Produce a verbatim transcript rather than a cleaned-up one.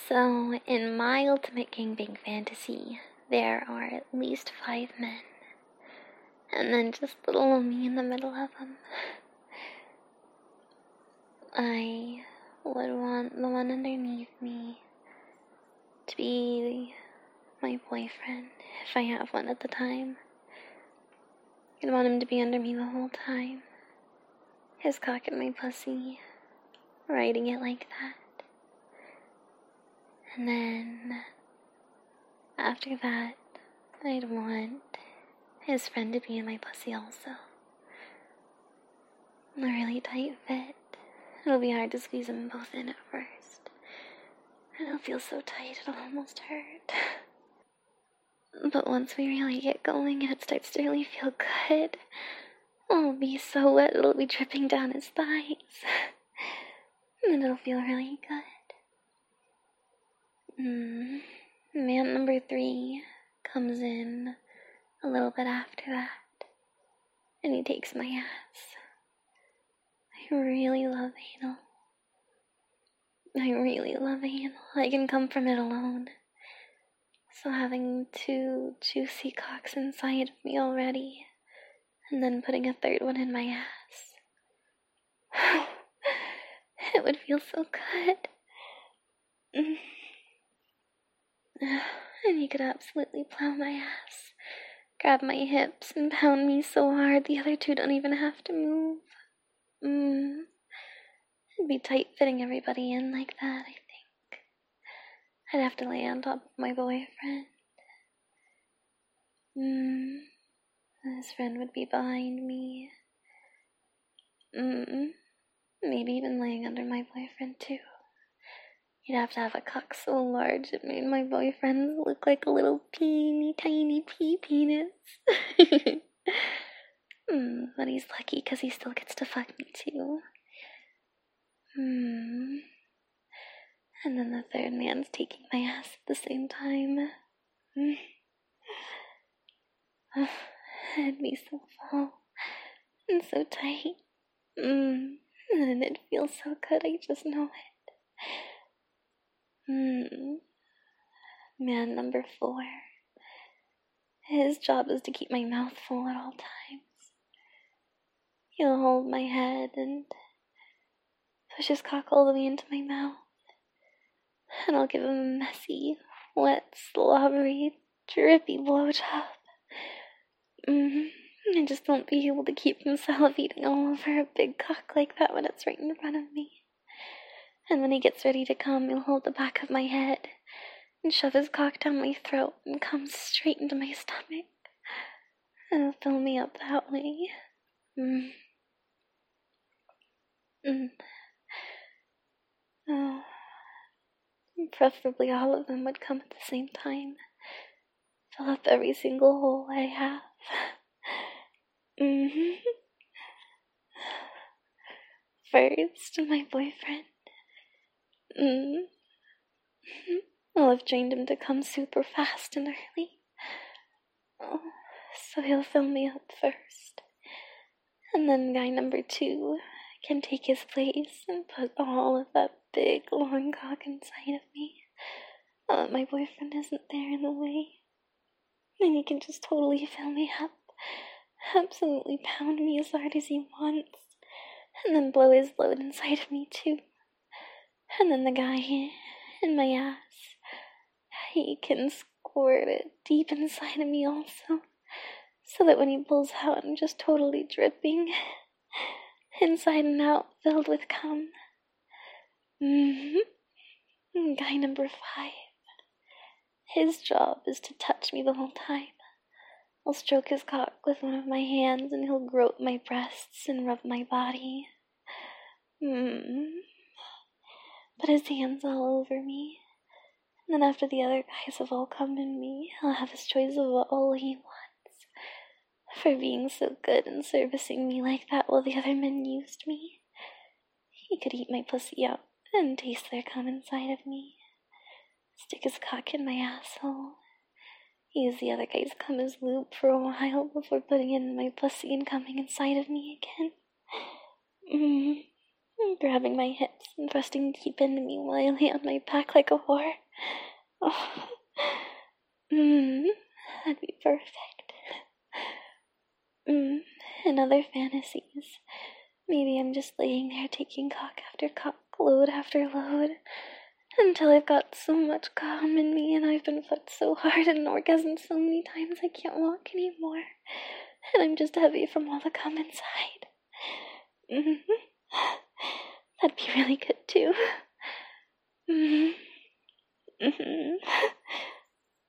So, in my ultimate gangbang fantasy, there are at least five men. And then just little me in the middle of them. I would want the one underneath me to be my boyfriend, if I have one at the time. I'd want him to be under me the whole time. His cock in my pussy, riding it like that. And then, after that, I'd want his friend to be in my pussy also. A really tight fit. It'll be hard to squeeze them both in at first. And it'll feel so tight it'll almost hurt. But once we really get going and it starts to really feel good, it'll be so wet it'll be dripping down his thighs. And then it'll feel really good. Mm. Man number three comes in a little bit after that, and he takes my ass. I really love anal. I really love anal. I can come from it alone. So having two juicy cocks inside of me already, and then putting a third one in my ass, it would feel so good. Mm. And he could absolutely plow my ass, grab my hips, and pound me so hard the other two don't even have to move. Mm. It'd be tight fitting everybody in like that, I think. I'd have to lay on top of my boyfriend. Mm. His friend would be behind me. Mm. Maybe even laying under my boyfriend too. You'd have to have a cock so large it made my boyfriend look like a little teeny tiny pea penis. mm, but he's lucky because he still gets to fuck me too. Mm. And then the third man's taking my ass at the same time. Mm. Oh, it'd be so full and so tight. Mm. And it'd feel so good, I just know it. Hmm. Man number four. His job is to keep my mouth full at all times. He'll hold my head and push his cock all the way into my mouth. And I'll give him a messy, wet, slobbery, drippy blowjob. Mm. I just won't be able to keep from salivating all over a big cock like that when it's right in front of me. And when he gets ready to come, he'll hold the back of my head and shove his cock down my throat and come straight into my stomach. And he'll fill me up that way. Mm. Mm. Oh. Preferably all of them would come at the same time. Fill up every single hole I have. Mm-hmm. First, my boyfriend. Mm. I'll have trained him to come super fast and early. Oh, so he'll fill me up first. And then guy number two can take his place and put all of that big, long cock inside of me. Uh, my boyfriend isn't there in the way. And he can just totally fill me up. Absolutely pound me as hard as he wants. And then blow his load inside of me too. And then the guy in my ass, he can squirt it deep inside of me also. So that when he pulls out, I'm just totally dripping. Inside and out, filled with cum. Mm-hmm. Guy number five. His job is to touch me the whole time. I'll stroke his cock with one of my hands and he'll grope my breasts and rub my body. Mm. Put his hands all over me. And then after the other guys have all come in me, he'll have his choice of all he wants. For being so good and servicing me like that while the other men used me. He could eat my pussy out and taste their cum inside of me. Stick his cock in my asshole. Use the other guy's cum as lube for a while before putting it in my pussy and coming inside of me again. Mm. grabbing my hips and thrusting deep into me while I lay on my back like a whore. Oh. Mm, that'd be perfect. Mm, and other fantasies. Maybe I'm just laying there taking cock after cock, load after load, until I've got so much cum in me and I've been fucked so hard and orgasmed so many times I can't walk anymore. And I'm just heavy from all the cum inside. Mm-hmm. That'd be really good too. Mm-hmm. Mm-hmm.